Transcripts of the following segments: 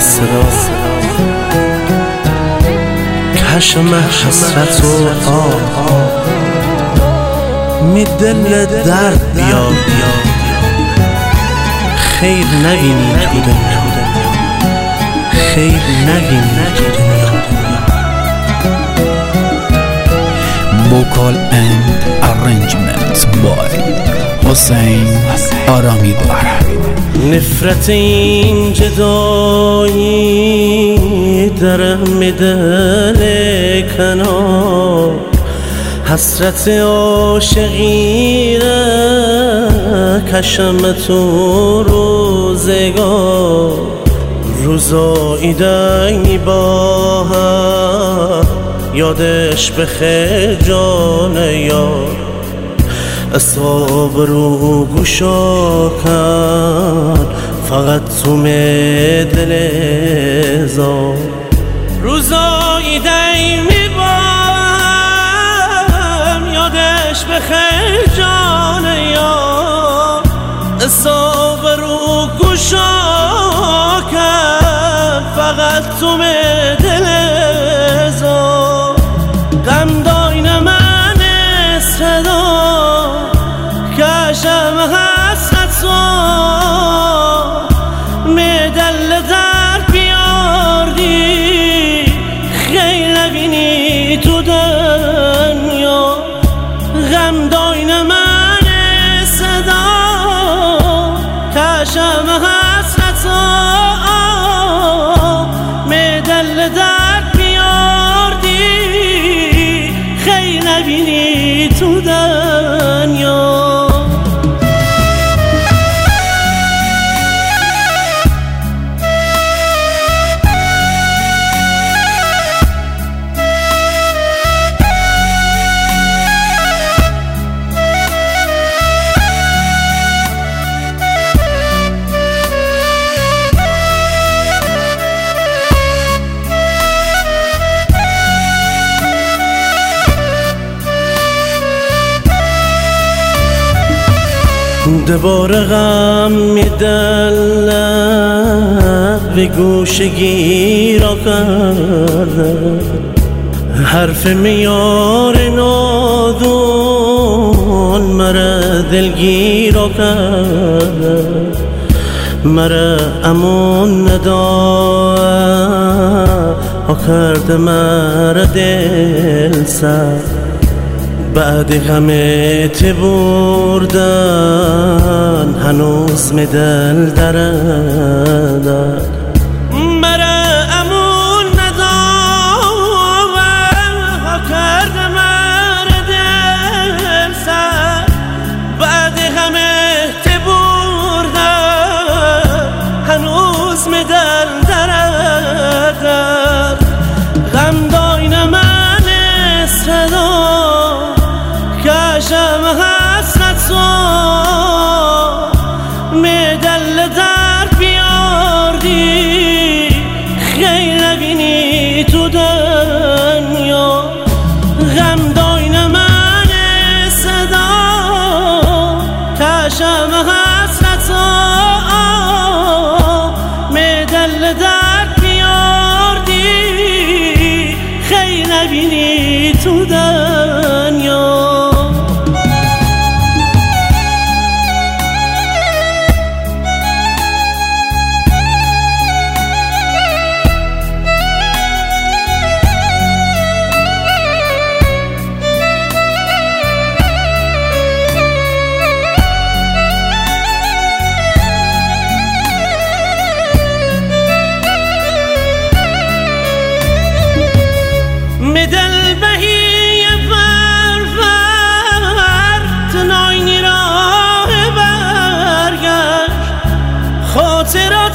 صدا کشم حسرت و می دل درد بیار خیر نبینی تو دنیا خیر نبینی تو دنیا Vocal and arrangement by حسین آرامیدار. نفرت این جدایی درم میدن کنار حسرت عاشقی را کشم تو روزگار روزایی دنگی با هم یادش بخیر جان یار اصاب رو گوشا کن فقط تو می دل زار روزایی دنگی با هم یادش بخیر جان یار اصاب رو گوشا کن فقط تو می دل زار غم داین من صدا کشم حسرت و میدل در بیاردی خیر نبینی تو دنیا غم داین من صدا کشم حسرت و میدل در نبینی تو دنیا دوباره غم میدل به گوش گیرا کرده حرف میار نادون مرا دلگیرا کرده مرا امون ندا ها کرده مرا دل سر بعد غمت بردن هنوز می دل درد مرا امون ندارم ها کرده مرا دل سر بعد غمت بردن هنوز می دل درد غم داین من صدا کشم حسرت و میدل در بیاردی خیر نبینی تو دنیا غم داین من صدا کشم حسرت و میدل در بیاردی خیر نبینی تو دنیا دل بهی فرفر تناینی راه برگشت خاطرات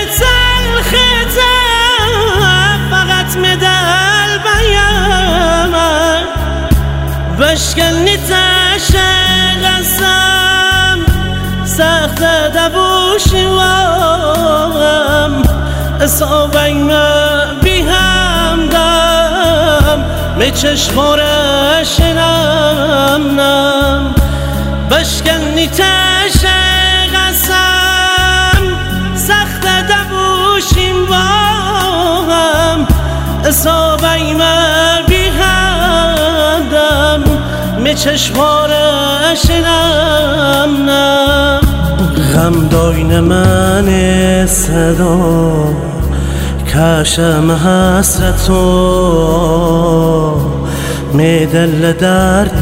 تلختم فقط مدل بیامن بشکنی تشقسم سخت دبوشی وام اصابین بیهم دم می چشمارش نم بشکنی تشقسم سخت دبوشیم چشمارش نم غم داین من صدا کشم حسرتو می دل درد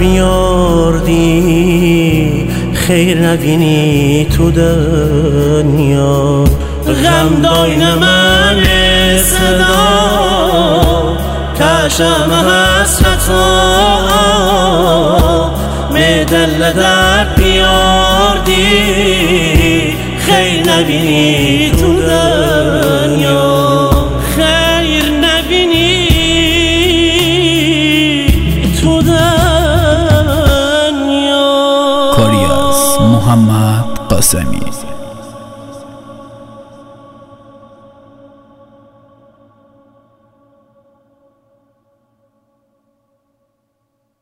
میاردی خیر نبینی تو دنیا غم داین من صدا کشم حسرتو می دل درد میاردی خیر نبینی تو دنیا خیر نبینی تو دنیا کاری از محمد قاسمی.